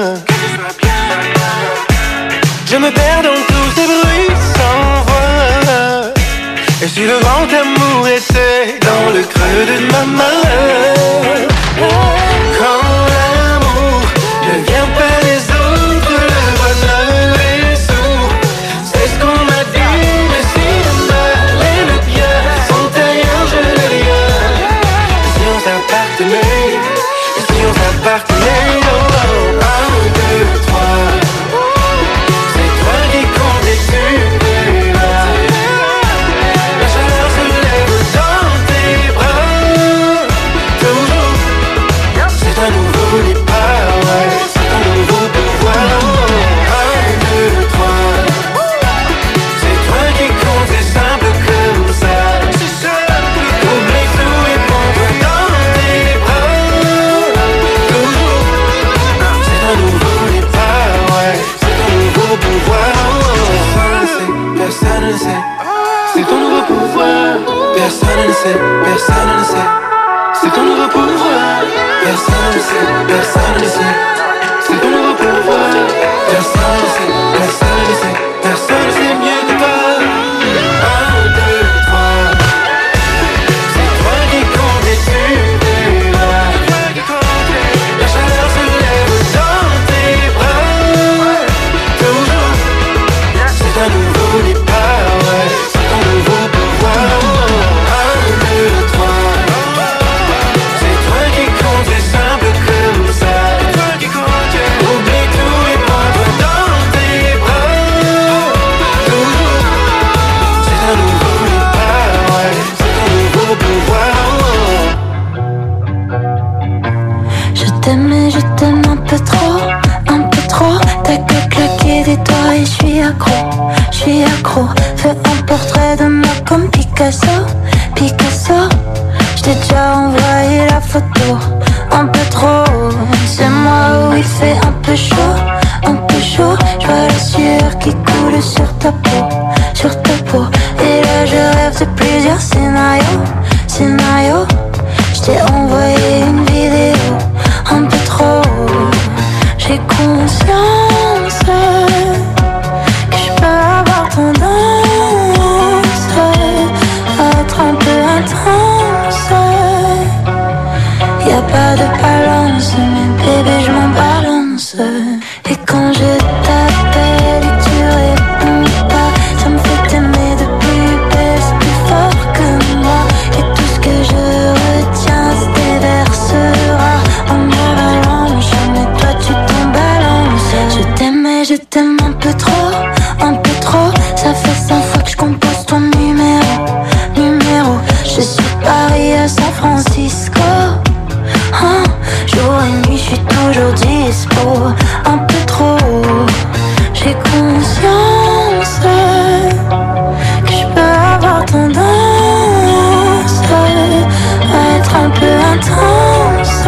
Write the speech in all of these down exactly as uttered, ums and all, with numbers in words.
Je me perds dans tous ces bruits sans voix. Et si le grand amour était dans le creux de ma main. Quand l'amour ne vient pas des autres, le bonheur est sourd. C'est ce qu'on m'a dit, mais si le mal et le bien sont ailleurs, je n'ai rien. Et si on s'appartenait, et si on s'appartenait, oh, oh, un, deux, trois. C'est toi qui comptes et tu verras. La chaleur se lève dans tes bras. Toujours. C'est un nouveau départ, ouais. C'est un nouveau pouvoir. Un, deux, trois. C'est toi qui compte, c'est simple comme ça. C'est simple. Oublie tout et prends-toi dans tes bras. Toujours. C'est un nouveau départ, ouais. C'est un nouveau pouvoir. Personne ne sait, c'est ton nouveau pouvoir. Personne ne sait, personne ne sait. C'est ton nouveau pouvoir. Personne ne sait, personne ne sait. C'est ton nouveau pouvoir. Personne ne sait, personne ne sait. Personne ne sait mieux que toi. Un, deux, trois. C'est toi qui compte et tu verras. La chaleur se lève dans tes bras. Toujours. C'est un nouveau départ, ouais. C'est un nouveau pouvoir. Un, deux, trois. C'est toi qui compte, c'est simple comme ça. C'est toi qui compte. Oublie tout et prends-toi dans tes bras. Toujours. C'est un nouveau départ, ouais. C'est un nouveau pouvoir. Je t'aime et je t'aime un peu trop, un peu trop. T'as que claquer des doigts et je suis accro, je suis accro. Fais un portrait de moi comme Picasso, Picasso. Je t'ai déjà envoyé la photo, un peu trop. C'est moi où il fait un peu chaud, un peu chaud. Je vois la sueur qui coule sur ta peau, sur ta peau. Et là je rêve de plusieurs scénarios, scénarios. Je t'ai envoyé une vidéo, un peu trop. J'ai conscience que je peux avoir tendance à être un peu intense. Y'a pas de balance, mais bébé je m'en balance. Et quand je t'appelle et tu réponds pas, ça me fait t'aimer de plus belle, c'est plus fort que moi. Et tout ce que je retiens se déversera en avalanche. Mais toi tu t'en balances. Je t'aime et je t'aime un peu trop, un peu trop. Ça fait cinq fois que je compose ton numéro, numéro. Je suis Paris à San Francisco. Hein, jour et nuit, je suis toujours dispo. Un peu trop. J'ai conscience que je peux avoir tendance à être un peu intense.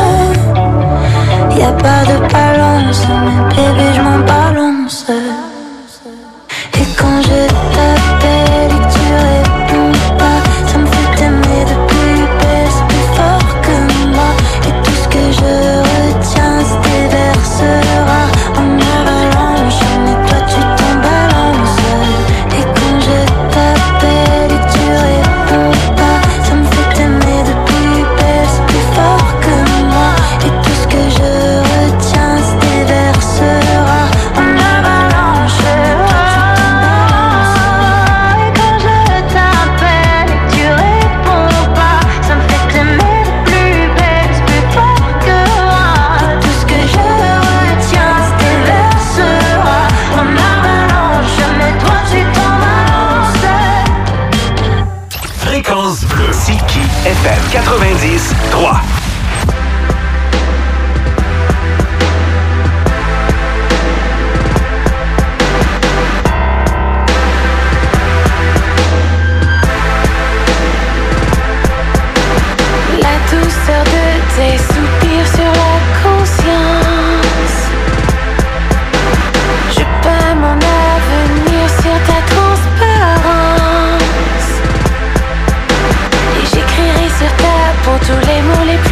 Y'a pas de balance, mais bébé je m'en balance. Et quand je t'appelle et que tu réponds pas, ça me fait t'aimer de plus belle, c'est plus fort que moi. Et tout ce que je retiens se déversera en avalanche. Mais toi tu t'en balances. Et quand je t'appelle et que tu réponds pas, ça me fait t'aimer de plus belle, c'est plus fort que moi. Et tout ce que je retiens se déversera en avalanche. Et quand je t'appelle et que tu réponds pas, ça me fait t'aimer de plus belle, c'est plus fort que moi. Et tout ce que je retiens se déversera en avalanche. Mais toi tu t'en balances. Fréquence bleue. Siki F M quatre-vingt-dix trois. La douceur de tes soupirs sur la conscience. Je peins mon avenir sur ta transparence. Et j'écrirai sur ta peau tous les mots les plus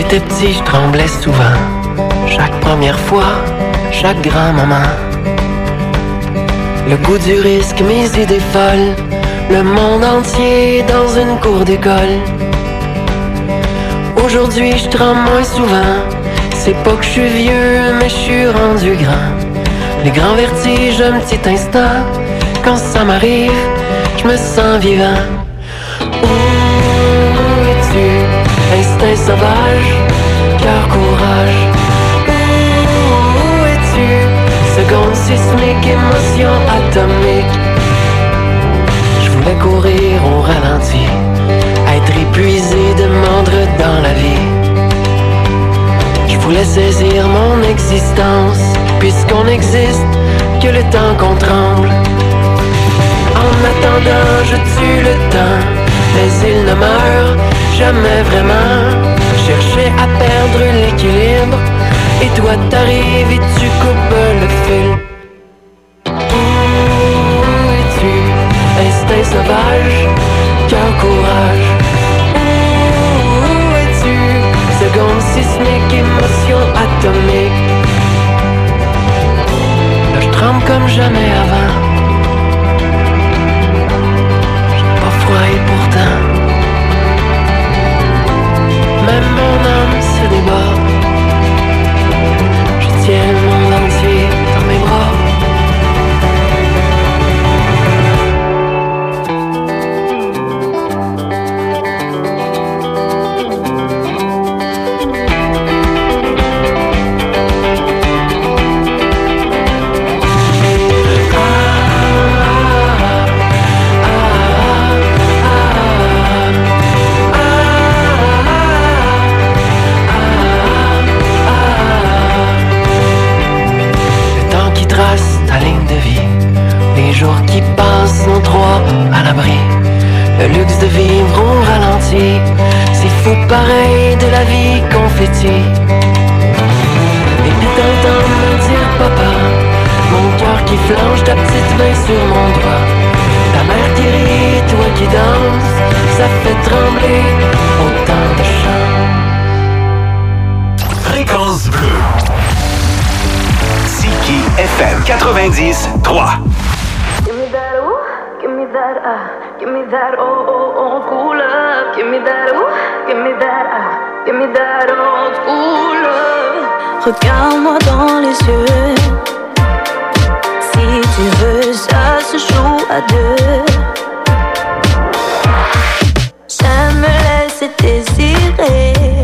j'étais petit, je tremblais souvent. Chaque première fois, chaque grand moment. Le goût du risque, mes idées folles. Le monde entier dans une cour d'école. Aujourd'hui, je tremble moins souvent. C'est pas que je suis vieux, mais je suis rendu grand. Les grands vertiges, un petit instant. Quand ça m'arrive, je me sens vivant. Où es-tu? Instinct sauvage, cœur courage. Où es-tu? Seconde sismique, émotion atomique. Je voulais courir au ralenti, être épuisé de mordre dans la vie. Je voulais saisir mon existence, puisqu'on existe, que le temps qu'on tremble. En attendant, je tue le temps, mais il ne meurt jamais vraiment. Chercher à perdre l'équilibre, et toi t'arrives et tu coupes le fil. Où es-tu? Instinct sauvage, cœur courage. Où es-tu? Seconde sismique, émotion atomique. Là je tremble comme jamais avant. J'ai pas froid et pourtant même mon âme se débat. Je tiens le monde entier dans mes bras. Les jours qui passent sont trois à l'abri. Le luxe de vivre au ralenti, c'est fou pareil de la vie confetti. Et puis t'entends me dire papa, mon cœur qui flanche, ta petite main sur mon doigt. Ta mère qui rit, toi qui danses, ça fait trembler autant de chants. Fréquence bleue. Tiki F M quatre-vingt-dix trois. Give me that ooh, give me that ah, give me that oh oh old school love. Give me that ooh, give me that ah, give me that old school love. Regarde-moi dans les yeux. Si tu veux, ça se joue à deux. J'aime me laisser désirer.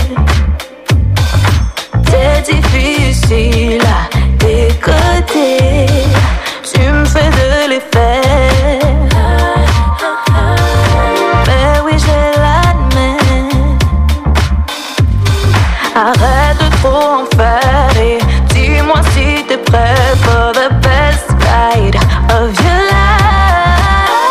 C'est difficile à décoder. Tu me fais de l'effet. Mais oui, je l'admets. Arrête de trop en faire et dis-moi si t'es prêt for the best ride of your life.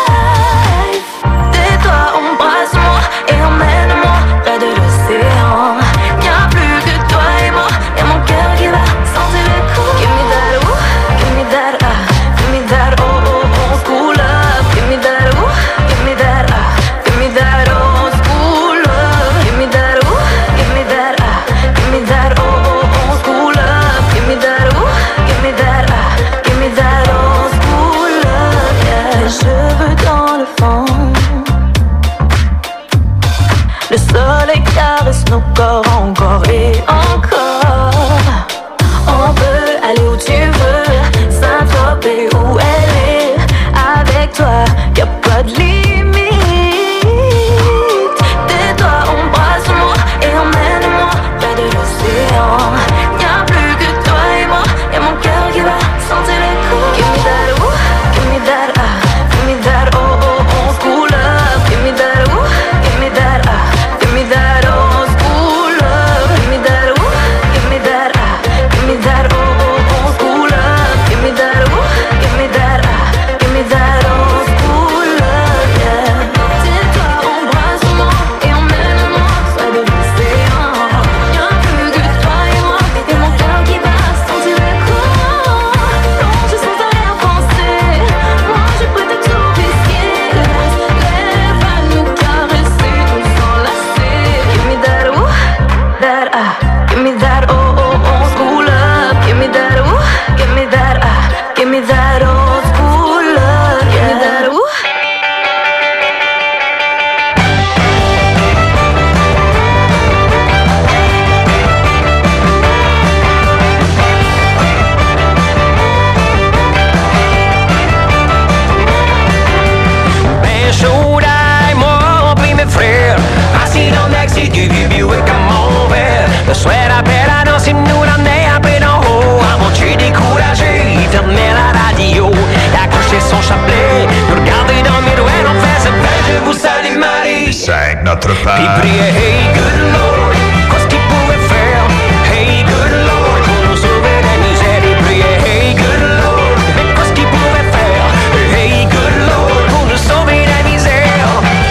notre Père. Puis priait, hey, good Lord, qu'est-ce qu'il pouvait faire? Hey, good Lord, pour nous sauver de la misère. Il priait, hey, good Lord, mais qu'est-ce qu'il pouvait faire? Hey, good Lord, pour nous sauver de la misère.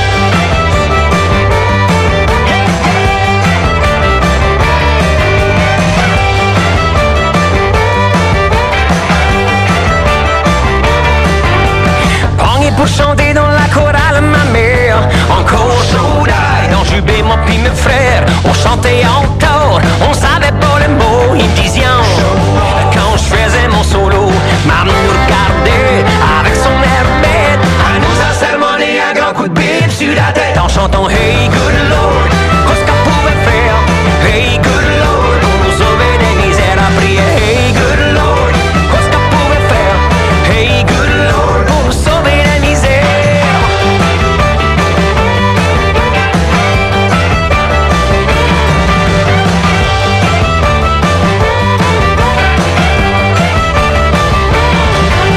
Pogné pour chanter dans la chorale, ma mère. Encore chaud d'ail, dans jubé, mon pis mes frères. On chantait encore, on s'en